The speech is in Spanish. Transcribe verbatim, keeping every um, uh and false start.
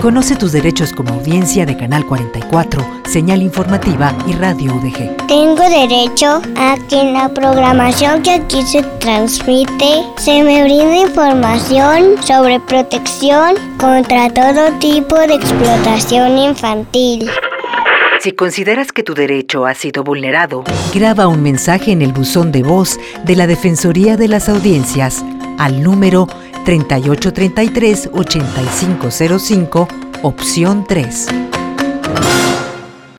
Conoce tus derechos como audiencia de Canal cuarenta y cuatro, Señal Informativa y Radio U D G. Tengo derecho a que en la programación que aquí se transmite se me brinde información sobre protección contra todo tipo de explotación infantil. Si consideras que tu derecho ha sido vulnerado, graba un mensaje en el buzón de voz de la Defensoría de las Audiencias al número treinta y ocho treinta y tres ochenta y cinco cero cinco, opción tres.